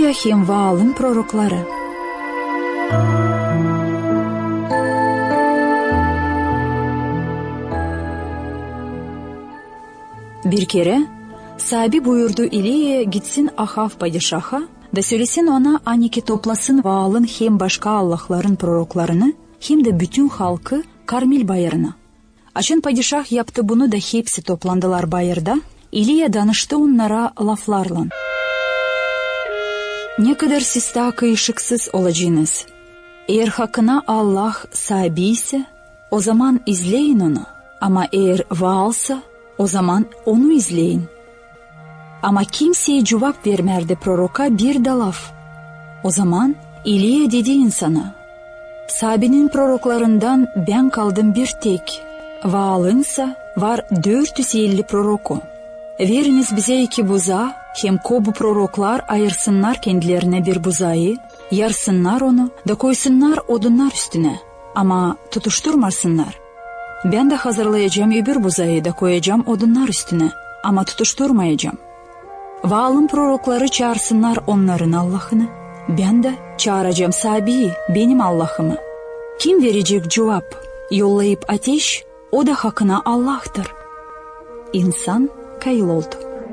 İliya hem Vaal'ın prorokları. Bir kere Sabi buyurdu İliya'ya gitsin Ahav padişaha da söylesin ona Aniki toplasın Vaal'ın hem başka Allah'ların proroklarını hem de bütün halkı Karmil bayırına. Açın padişah yaptı bunu da hepsi toplandılar bayırda. İliya danıştı onlara laflarla. Ne kadar siz daha kıyışıksız olacaksınız. Eğer hakkına Allah sahibi ise o zaman izleyin onu. Ama eğer Vaal'sa o zaman onu izleyin. Ama kimseye cevap vermerdi proroka bir de laf. O zaman İliya dedi insana, Sabi'nin proroklarından ben kaldım bir tek. Vaal'ınsa var 450 proroku. Veriniz bize 2 buzağı, hem kobu proroklar ayırsınlar kendilerine bir buzayı, yarsınlar onu da koysunlar odunlar üstüne. Ama tutuşturmasınlar. Ben de hazırlayacağım öbür buzayı da koyacağım odunlar üstüne. Ama tutuşturmayacağım. Vaal'ın prorokları çağırsınlar onların Allah'ını. Ben de çağıracağım Sabi'yi, benim Allah'ımı. Kim verecek cevap? Yollayıp ateş, o da hakkına Allah'tır. İnsan kayıl oldu.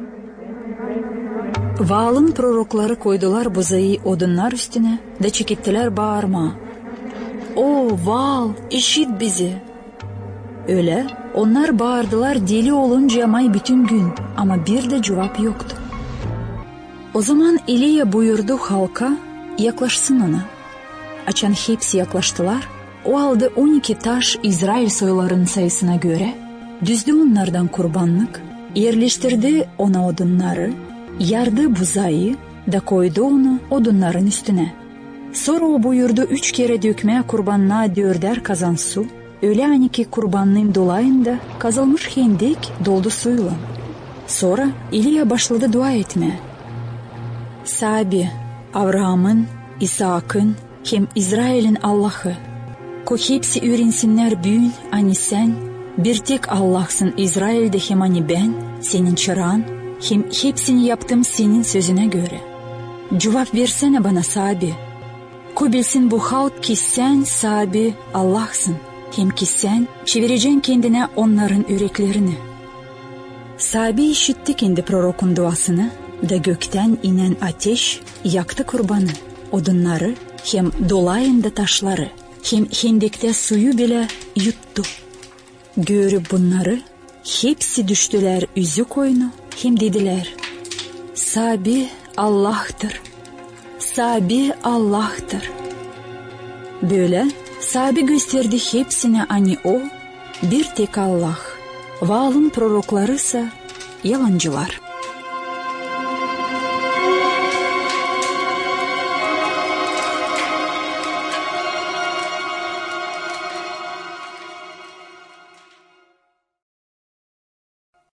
Vaal'ın prorokları koydular buzayı odunlar üstüne de çekittiler bağırma. O Vaal, işit bizi. Öyle onlar bağırdılar deli olunca may bütün gün ama bir de cevap yoktu. O zaman İliya buyurdu halka yaklaşsın ona. Açan hepsi yaklaştılar. O aldı 12 taş İsrail soylarının sayısına göre, düzdü onlardan kurbanlık, yerleştirdi ona odunları, yardı buzayı da koydu onu odunların üstüne. Sonra o buyurdu 3 kere dökmeye kurbanlığa 4'er kazan su, öyle hani ki kurbanlığın dolayında kazılmış hendek doldu suyla. Sonra İliya başladı dua etmeye. Sabi, Abraham'ın, İshak'ın hem İsrail'in Allah'ı, ko hepsi öğrensinler büyün hani sen, bir tek Allah'sın İsrail'de hem hani ben, senin çırağın, hem hepsini yaptım senin sözüne göre. Cevap versene bana Sabi. Ko bilsin bu halk ki sen Sabi Allah'sın, hem ki sen çevireceksin kendine onların yüreklerini. Sabi işitti kendi prorokun duasını da gökten inen ateş yaktı kurbanı, odunları hem dolayında taşları, hem hendekte suyu bile yuttu. Görüp bunları hepsi düştüler üzü koyunu, hem dediler, Sabi Allah'tır, Sabi Allah'tır. Böyle Sabi gösterdi hepsine hani o bir tek Allah. Vaal'ın prorokları ise yalancılar.